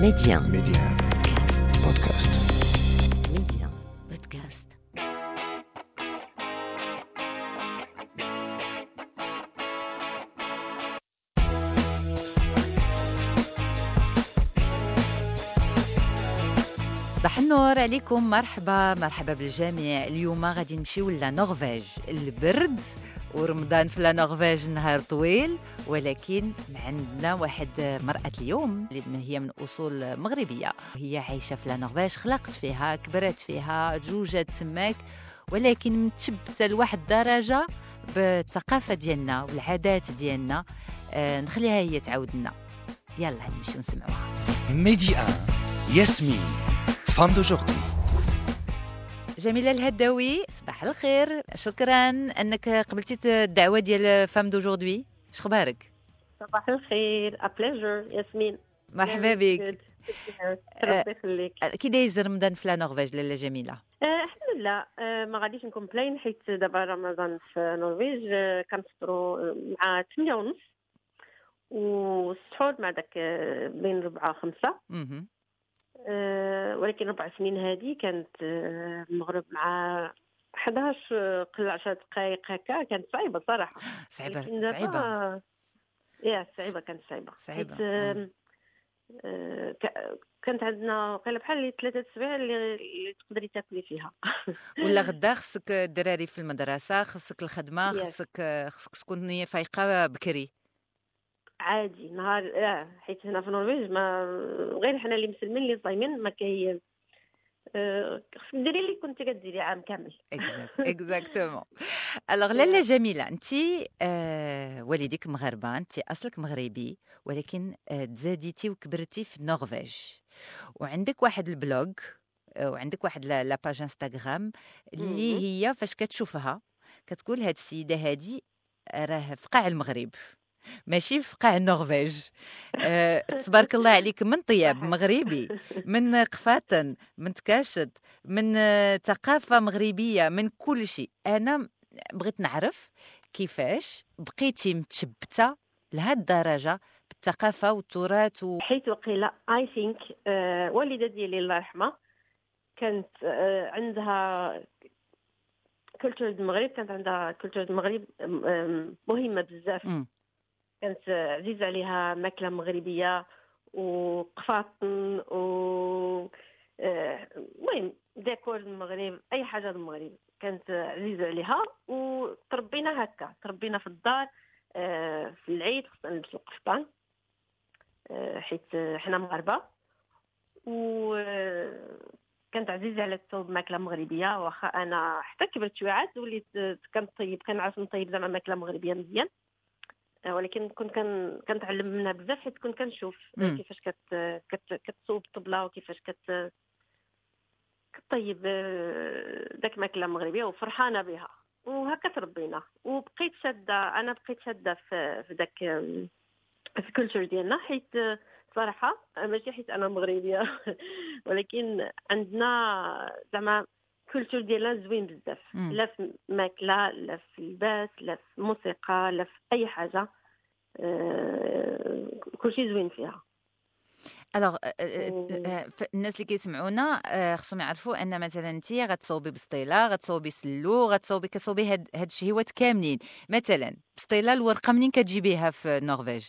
Média بودكاست. Média Podcast. صباح النور عليكم، مرحبا بالجميع. اليوم غادي نمشيو لنرويج، البرد ورمضان في نرويج نهار طويل، ولكن عندنا واحد مرأة اليوم اللي هي من أصول مغربية، هي عايشة في نرويج، خلقت فيها، كبرت فيها، تزوجت تماك، ولكن متشبتة لواحد الدرجة بالثقافة ديالنا والعادات ديالنا. نخليها هي تعاود لنا. يلا نمشيو نسمعوها. ميديا ياسمين فام دوجوردي. جميلة الهداوي، صباح الخير، شكرا أنك قبلتي الدعوة ديال فام دوجوردي. شخبارك؟ صباح الخير، a pleasure ياسمين. مرحبا بك. ربي يخليك. كي دايز رمضان في نرويج لاله جميلة؟ الحمد لله، ما غاديش نكومبلاين حيت دابا رمضان في النرويج كنفطروا مع 8:30 والسحور مع داك بين 4 5. ولكن 4 سنين هذه كانت المغرب مع 11 قل 10 دقائق هكا، كانت صعيبه صراحه. صعيبة. صعيبه كانت صعيبه. كانت عندنا قيله بحال 3 سوايع اللي تقدري تاكلي فيها. ولا غدا خصك الدراري في المدرسة، خصك الخدمة، خصك تكوني فايقة بكري. عادي نهار حيت هنا في النرويج ما غير حنا اللي مسلمين اللي صايمين ما كاين. خصك ديري اللي كنتي كديري عام كامل. اكزاكتومون. الوغ لاله جميله، انت والديك مغاربه، انت اصلك مغربي، ولكن تزاديتي وكبرتي في النرويج، وعندك واحد البلوج، وعندك واحد لاباج انستغرام اللي هي فاش كتشوفها كتقول هاد السيده هادي راه في قاع المغرب ماشي في قاع النرويج. تبارك الله عليك، من طياب مغربي، من قفاطن، من تكاشط، من ثقافة مغربية، من كل شيء. أنا بغيت نعرف كيفاش بقيتي متشبتة لهاد الدرجة بالثقافة والتراث حيث وقيل I think والدة ديالي الله يرحمها كانت عندها كولتور المغرب، كانت عندها كولتور المغرب مهمة بزاف. كانت عزيزة عليها ماكلة مغربية وقفاطن المهم ديكور المغرب، أي حاجة المغرب كانت عزيزة عليها. وتربينا هكا، تربينا في الدار. في العيد خصنا نلبسو قفطان حيت حنا مغاربة. وكانت عزيزة على الثوب ماكلة مغربية، واخا أنا حتى كبرت شوية عاد وليت كنعرف نطيب زعما ماكلة مغربية مزيان، ولكن كنتعلم منها بزاف حيت كنت كنشوف كيفاش كتصوب الطبله وكيفاش كطيب داك ماكله مغربيه وفرحانه بها. وهكا تربينا وبقيت شاده، انا بقيت شاده في داك في الكولتور ديالنا، حيت صراحه ماشي حيت انا مغربيه ولكن عندنا زعما الكولتور ديالنا زوين بزاف، لا في ماكله، لا في اللباس، لا في الموسيقى، لا في اي حاجه. كلشي زوين فيها. الوغ الناس اللي كيسمعونا خصهم يعرفوا ان مثلا انت غتصوبي بسطيله، غتصوبي سلو، كتصوبي هاد الشهيوات كاملين. مثلا بسطيله، الورقه منين كتجيبيها في النرويج؟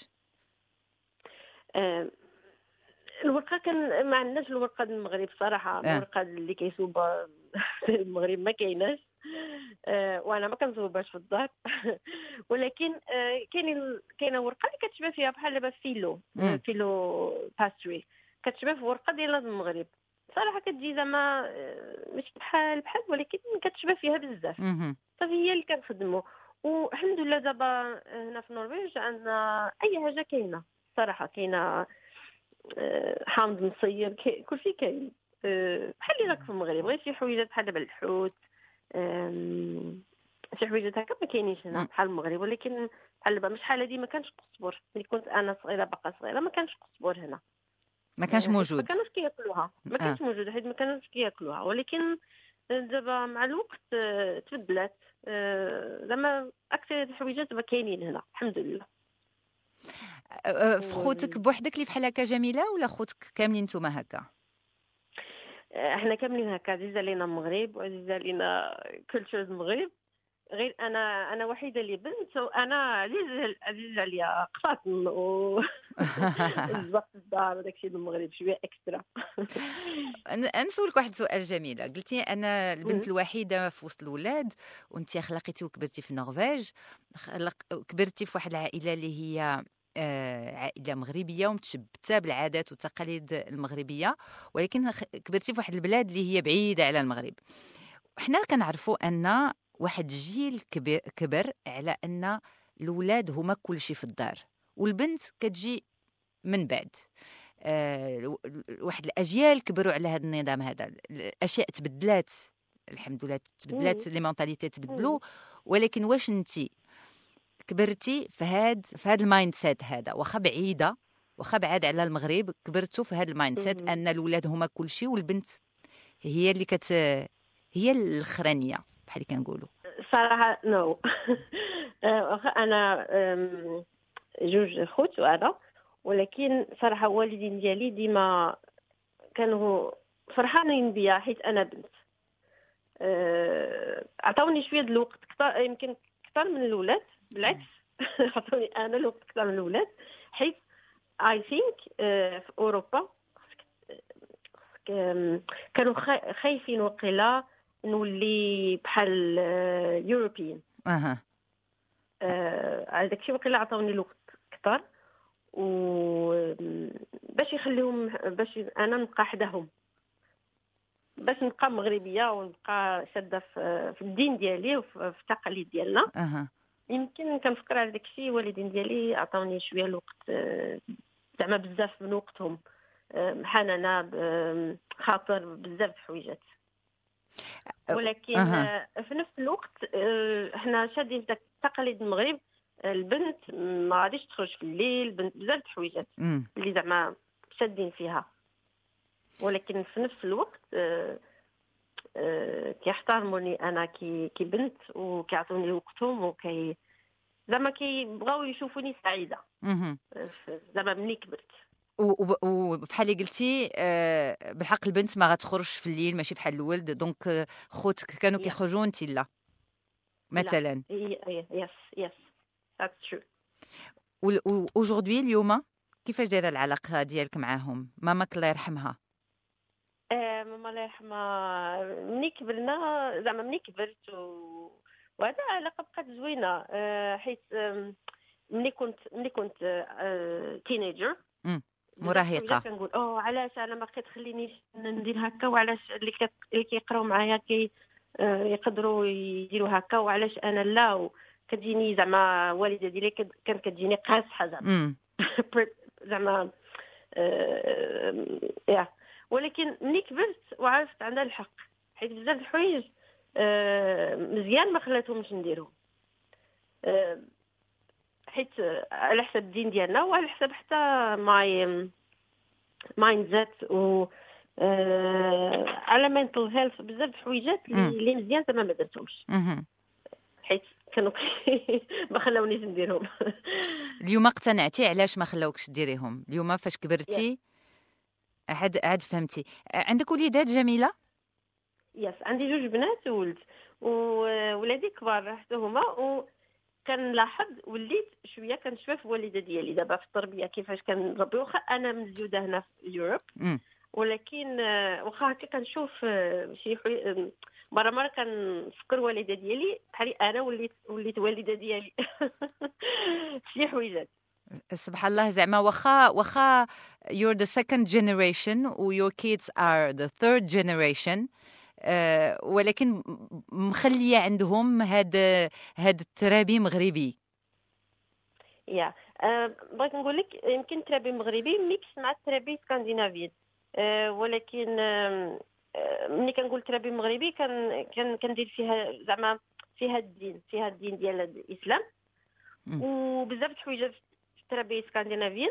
الورقه كان ما عندناش الورقه ديال المغرب صراحه. الورقه اللي كيصوبها في المغرب ما وانا ما كنصوبهاش في الدار. ولكن كاينه ورقه اللي كتشبه فيها بحال دابا فيلو باستري، كتشبه في ورقه ديال المغرب صراحه. كتجي زعما ماشي بحال ولكن كتشبه فيها بزاف. صافي هي اللي كنخدموا. والحمد لله دابا هنا في النرويج عندنا اي حاجه كاينه صراحه. كاينه حامض مصير، كلشي كاين بحال اللي راك في المغرب. غير شي حويجات بحال دابا الحوت، شي حويجات هكا ما كاينينش هنا بحال المغرب. ولكن بحال دابا مش حال هذه ما كانش قزبر. ملي كنت انا صغيره باقا صغيره ما كانش قزبر هنا، ما كانش موجود، ما كانوش كياكلوها، ما كانش موجود حيت ما كانوش كياكلوها. ولكن دابا مع الوقت تبدلات زعما اكثر الحويجات دابا كاينين هنا الحمد لله. في خوتك بوحدك اللي بحال هكا جميله ولا خوتك كاملين نتوما هكا؟ احنا كاملين هكا، عزيز علينا المغرب وعزيز علينا كلتشر المغرب. غير انا وحيده اللي بنت، وانا عزيز عليا قفاطن الزواق في الدار وداكشي المغرب شويه اكسترا. نسولك واحد السؤال جميله. قلتي انا البنت الوحيده في وسط الولاد، وانت خلقتي وكبرتي في النرويج، كبرتي في واحد العائله اللي هي عائله مغربيه ومتشبته بالعادات والتقاليد المغربيه، ولكن كبرتي في واحد البلاد اللي هي بعيده على المغرب. احنا كنعرفوا ان واحد الجيل كبر على ان الولاد هما كل شيء في الدار، والبنت كتجي من بعد. واحد الاجيال كبروا على هذا النظام هذا. الاشياء تبدلات الحمد لله، تبدلات لي مونطاليتي تبدلوا، ولكن واش انتي كبرتي في هاد المايند سيت هذا، واخا بعيده واخا بعاد على المغرب، كبرتوا في هاد المايند سيت ان الولاد هما كل شيء والبنت هي اللي هي الاخرانيه بحال اللي كنقولوا؟ صراحه نو. انا جوج خوت وانا، ولكن صراحه والدين ديالي ديما كانوا فرحانين بيا حيت انا بنت. عطاوني شويه د الوقت كثر، يمكن اكثر من الاولاد، بالعكس. عطاوني انا الوقت اكثر من الاولاد، حيت اي ثينك في اوروبا كانوا خايفين وقيلا نولي بحال يوروبيين. على داكشي وقيلا عطاوني الوقت اكثر، و باش يخليهم باش انا نبقى حداهم، باش نبقى مغربيه ونبقى شاده في الدين ديالي وفي التقاليد ديالنا. يمكن كنفكر على داكشي والدين ديالي عطاوني شويه الوقت، زعما بزاف من وقتهم، حنانه خاطر بزاف د الحويجات. ولكن في نفس الوقت احنا شادين داك تقاليد المغرب، البنت ما غاديش تخرج في الليل، بنت بزاف د الحويجات اللي زعما شادين فيها. ولكن في نفس الوقت كيحترموني انا كي بنت، وكيعطوني وقتهم، زعما كيبغاو يشوفوني سعيده زعما ملي كبرت. وبحال اللي قلتي بالحق البنت ما غتخرجش في الليل، ماشي بحال الولد. دونك خوتك كانوا كيخرجوا انت لا مثلا؟ يس that's true. واوجوردي اليوم كيفاش دايره العلاقه ديالك معاهم؟ ماماك الله يرحمها. ماما الله يرحمها ملي كبرنا، زعما ملي كبرت وهذا العلاقه بقات زوينه، حيت ملي كنت تينيجر مراهقه كنقول علاش انا ما كتخلينيش ندير هكا، وعلاش اللي كيقراو معايا يقدروا يديروا هكا، وعلاش انا لا. كتجيني زعما والده ديالي كانت كتجيني قاصحه زعما زعما ولكن ملي كبرت وعرفت عندها الحق، حيت بزاف الحوايج مزيان ما خلاتهمش نديرهم، حيت على حساب الدين ديالنا وعلى حساب حتى مايند ذات و على mental health. بزاف الحويجات اللي مزيان زعما ما درتهمش حيت كانوا ما خلاونيش نديرهم. اليوم اقتنعتي علاش ما خلاوكش ديريهم؟ اليوم فاش كبرتي عاد فهمتي. عندك وليدات جميله؟ يس، عندي جوج بنات وولد، وولادي كبار حتى هما. وكنلاحظ وليت شويه كنشوف الوالده ديالي دابا في التربيه كيفاش كنربي، واخا انا مزيوده هنا في يوروب، ولكن واخا هكا كنشوف شي مره كنفكر والده ديالي بحال انا وليت والده ديالي. شي حويجات سبحان الله. زعما واخا you're the second generation و your kids are the third generation، ولكن مخليه عندهم هذا الترابي مغربي. بغيت نقول لك يمكن الترابي مغربي ميكس مع الترابي اسكندنافي، ولكن ملي كنقول ترابي مغربي كندير فيها زعما فيها الدين ديال الاسلام، وبزاف د الحوايج في الترابي اسكندنافيين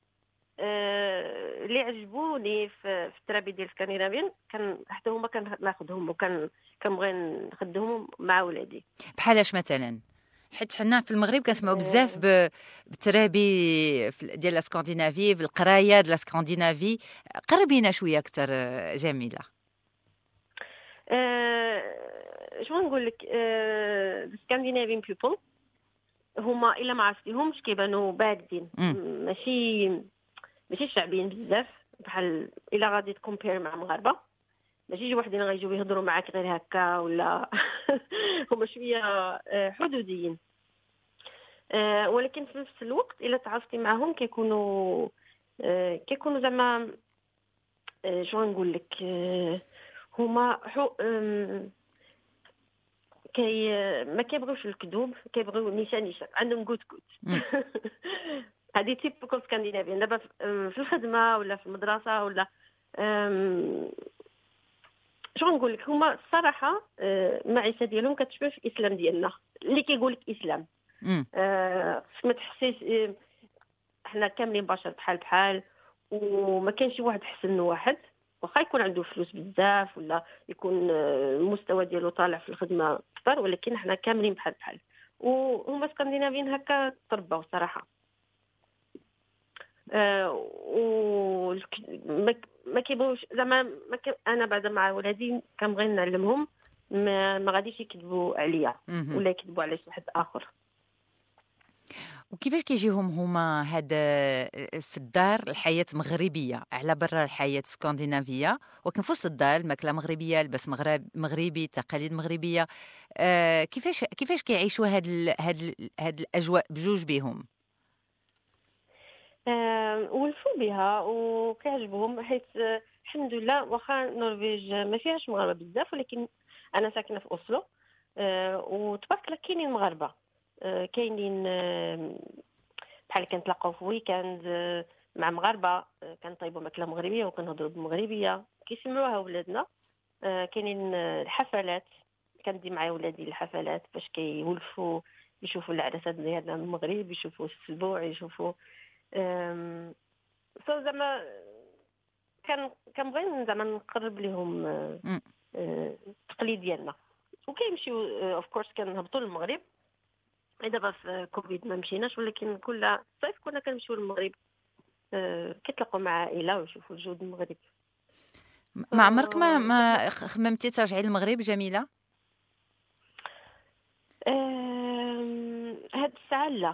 اللي عجبوني في الترابي ديال اسكندنافيين حتى هما كناخذهم وكنبغي نخدمهم مع ولادي. بحالاش مثلا حيت حنا في المغرب كنسمعوا بزاف بالترابي ديال الاسكندنافي، بالقرايه ديال الاسكندنافي. قربينا شويه اكثر جميله. شنو نقول لك، الاسكندنافيين بيبل هما الا ما عرفتيهمش كيبانوا باردين، ماشي شعبيين بزاف، بحال الا غادي تكومبير مع المغاربه ماشي شي وحدين غيجيو يهضروا معاك غير هكا ولا هما شويه حدوديين. ولكن في نفس الوقت الا تعرفتي معهم كيكونوا زعما شنو نقول لك، هما ما كيبغيوش الكذوب، كيبغيو نيشان عندهم كود هذه تيبيكال سكاندينافيان. دابا في الخدمه ولا في المدرسه ولا شنو نقول لك، هما الصراحه المعيشه ديالهم كتشبه في الاسلام ديالنا اللي كيقول لك اسلام. ما تحسيش حنا كاملين بشر بحال وما كاينش شي واحد احسن من واحد، واخا يكون عنده فلوس بزاف ولا يكون المستوى ديالو طالع في الخدمه اكثر، ولكن حنا كاملين بحال وهما اسكندنافيين هكا تربوا صراحه. ما كيبغوش زعما انا بعد مع ولادي كنبغي نعلمهم ما غاديش يكذبوا عليا ولا يكذبوا على شي حد اخر. وكيفاش كيجيهم هما هاد في الدار الحياة مغربية على برا الحياة اسكندنافية، ولكن في وسط الدار الماكلة مغربية، لباس مغربي، تقاليد مغربية. كيفاش كيعيشوا هاد الأجواء بجوج بهم؟ ولفوا بها وكيعجبهم، حيت الحمد لله واخا النرويج ما فيهاش مغاربه بزاف، ولكن انا ساكنه في اوسلو وتبارك الله كاينين مغاربه، كاينين بحال كنتلاقاو في ويكاند مع مغاربه، كنطيبوا ماكله مغربيه وكنهضروا بالمغربيه كيسمعوها ولادنا. كاينين الحفلات، كندي معايا ولادي الحفلات باش كيولفوا يشوفوا العرسات ديالنا من المغرب، يشوفوا السبوع، يشوفوا زعما كنبغي زعما نقرب لهم التقاليد ديالنا. وكيمشيو اوف كورس كنهبطوا للمغرب، دابا في كوفيد ما مشيناش، ولكن كل صيف كنا كنمشيو للمغرب كيتلاقوا مع عائله ويشوفوا الجود المغرب. ما عمرك ما خممتي ترجعي للمغرب جميله؟ هاد الساعه لا،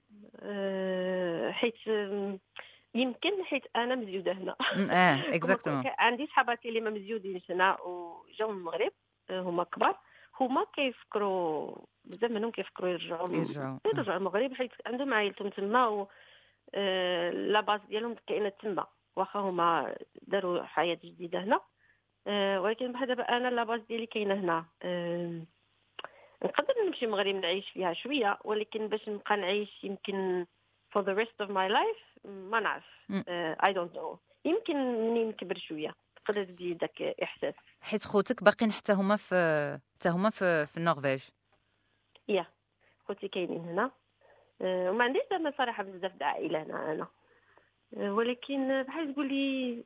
حيت يمكن حيت انا مزيوده هنا. اكزاكتومون. عندي صحاباتي اللي ما مزيودينش هنا وجاو من المغرب، هما كبار، هما كيفكروا بزاف منهم كيفكروا يرجعوا المغرب، حيت عندهم عائلتهم تما و لا باز ديالهم كاينه تما، واخا هما داروا حياه جديده هنا. ولكن بحال دابا انا لا باز ديالي كاينه هنا. نقدر نمشي المغرب نعيش فيها شويه، ولكن باش نبقى نعيش يمكن for the rest of my life ما نعرف. I don't know، يمكن منين نكبر شويه تقدر تجي داك احساس. حيت خوتك باقين حتى هما في النرويج؟ يا خوتي كاينين هنا، وما عنديش زعما صراحه بزاف د العائله هنا انا، ولكن بحال تقولي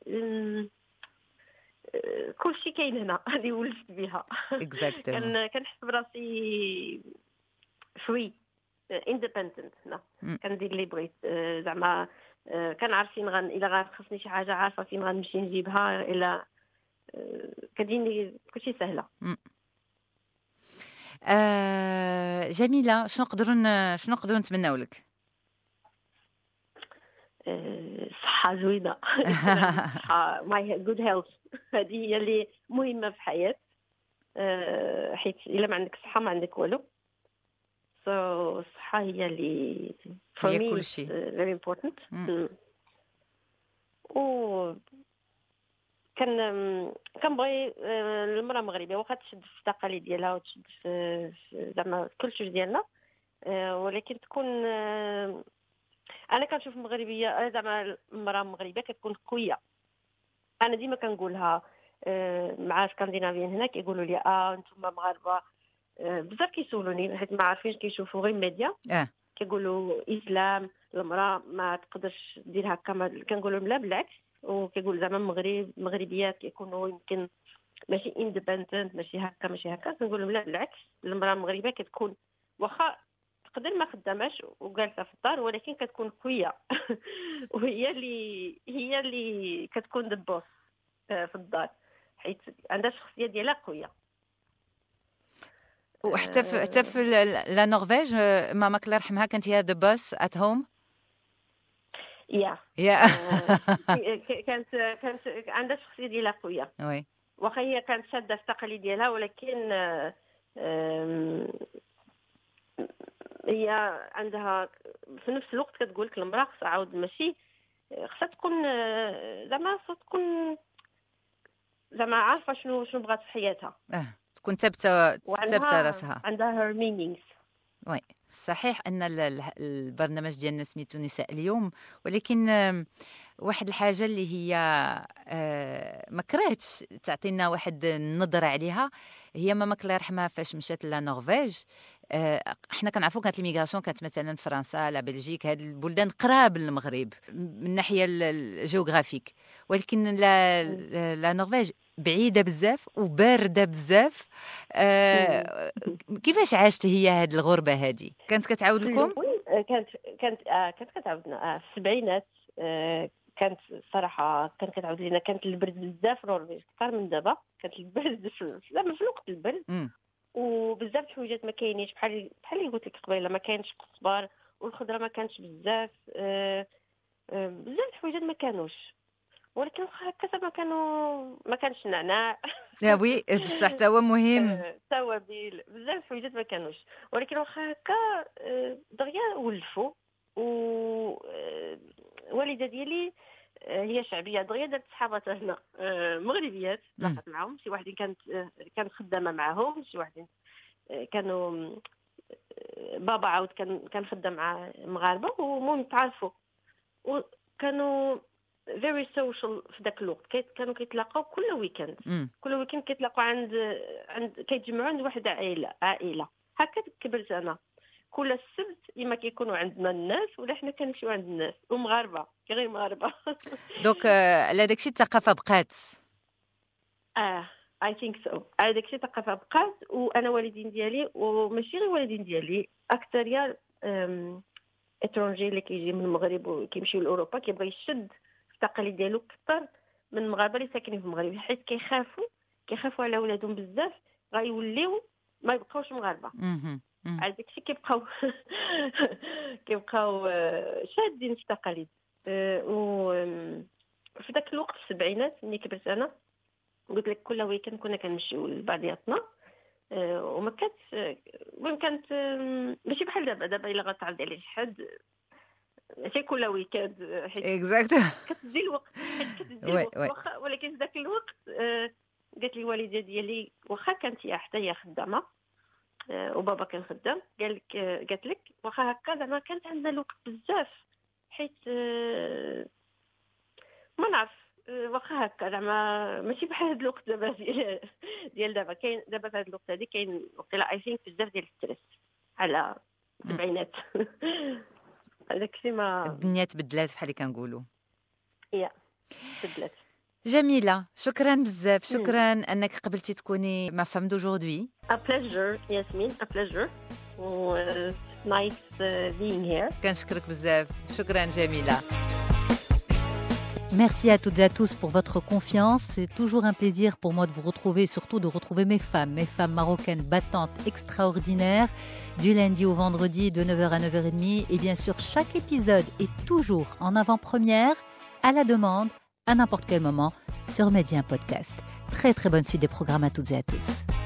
كلشي كاين هنا. هذه ولفت بها. كنحس براسي فري اندبندنت هنا، كندير اللي بغيت، زعما كنعرف فين الا غتخصني شي حاجه عارفه فين غنمشي نجيبها، الا كديني كلشي سهله. جميله، شنو نقدروا نتمناو لك؟ صحه زوينه. صحه ماي جود هيلث، هذه هي اللي مهمه في الحياه، حيت الا ما عندك صحه ما عندك والو. الصحه هي اللي هي كل شيء very important. و كنبغي المراه المغربيه واخا تشد في التقاليد ديالها وتشد في زعما كلشي ديالنا، ولكن تكون انا كنشوف المغربيه زعما المراه المغربيه كتكون قويه. انا ديما كنقولها مع اسكندنافيين هنا كيقولوا لي انتم مغاربه بزاف كيسولوني حيت ما عارفينش كيشوفوا غير الميديا. كيقولوا اسلام المراه ما تقدرش دير هكا، كنقول لهم لا بالعكس، وكيقول زعما المغربيات كيكونوا يمكن ماشي اندبندنت، ماشي هكا كنقول لهم لا بالعكس، المراه المغربيه كتكون واخا تقدر ما خداماش وجالسه في الدار، ولكن كتكون قويه وهي اللي كتكون دبوس في الدار، حيت عندها الشخصيه ديالها قويه. وحتى في لا نرويج ماماك الله يرحمها كانت هي ذا بوس ات هوم. يا كانت عندها الشخصيه ديالها قويه، وي واخا هي كانت شاده في التقاليد ديالها، ولكن هي عندها في نفس الوقت كتقول لك المراه خصها عاود ماشي خصها تكون زعما عارفه شنو بغات في حياتها، تكون ثابته وعندها راسها، عندها her meanings. وي صحيح ان البرنامج ديالنا سميتو نساء اليوم، ولكن واحد الحاجه اللي هي ما كرهتش تعطينا واحد النظره عليها، هي ماماك الله يرحمها فاش مشات للنرويج. احنا كنعرفوا كانت الميغراسيون كانت مثلا فرنسا لا بلجيك، هاد البلدان قراب للمغرب من الناحيه الجغرافيك، ولكن لا نرويج بعيده بزاف وبارده بزاف. كيفاش عاشت هي هاد الغربه هذه؟ كانت كتعاود لكم؟ كانت كتعاودنا في السبعينات. كانت صراحه كانت كتعاود لنا، كانت البرد بزاف نرويج اكثر من دابا، كانت البرد زعما في الوقت البرد وبزاف الحوايجات ما كاينينش، بحال اللي قلت لك قبيله، ما كاينش القزبر والخضره ما كانش بزاف، بزاف الحوايجات ما كانوش، ولكن هكا ما كانش نعناع وي بصح حتى هو مهم، توابل بزاف الحوايجات ما كانوش، ولكن واخا هكا دغيا ولفوا. والده ديالي هي شعبيه دغيا، دارت صحابات هنا مغربيات لاقات معاهم، شي وحدين كانت خدامه معاهم، شي وحدين كانوا بابا عاود كان خدام مع مغاربه، ومهم تعرفوا وكانوا very social في ذاك الوقت. كانوا كيتلاقاو كل ويكند كيتلاقاو عند كيتجمعوا عند واحد عائله. هكا كبرت انا، كل السبت اما كيكونوا عندنا الناس ولا حنا كنمشيو عند الناس ومغاربه غير مغاربه. دونك على داكشي الثقافه بقات. I think so. على داكشي الثقافه بقات. وانا والدين ديالي وماشي غير والدين ديالي، اكثريه اترونجي اللي كيجي من المغرب وكيمشيو لاوروبا كيبغي يشد في التقاليد ديالو اكثر من المغاربه اللي ساكنين في المغرب، حيت كيخافوا على ولادهم بزاف غيوليو ما يبقاوش مغاربه. على داكشي كيبقاو شادين في التقاليد. وفي ذاك الوقت في السبعينات ملي كبرت انا، قلت لك كل ويكند كنا كنمشيو لبعضياتنا، وما كانت ماشي بحال دابا الا غتعرضي على شي حد ماشي كل ويكند، حيت كتدي الوقت واخا. ولكن في ذاك الوقت قالت لي الوالده ديالي واخا كانت هي حتى هي خدامه وبابا كان خدام، قالت لك واخا هكا زعما كانت عندنا الوقت بزاف، حيت ما نعرف واخا هكا زعما ماشي بحال هذا الوقت دابا ديال دابا. كاين دابا في هذا الوقت هذه كاين وقيلا اي ثينك بزاف ديال الستريس على السبعينات. هذاك الشيء ما الدنيا تبدلات بحال اللي كنقولوا. تبدلات. جميلة، شكرا بزاف، شكرا انك قبلتي تكوني ما فام دaujourd'hui. A pleasure Yasmine, a pleasure. Nice being here. كنشكرك بزاف، شكرا جميلة. Merci à toutes et à tous pour votre confiance. C'est toujours un plaisir pour moi de vous retrouver, surtout de retrouver mes femmes marocaines battantes, extraordinaires, du lundi au vendredi de 9h à 9h30. Et bien sûr, chaque épisode est toujours en avant-première, à la demande, à n'importe quel moment, sur Média Podcast. Très très bonne suite des programmes à toutes et à tous.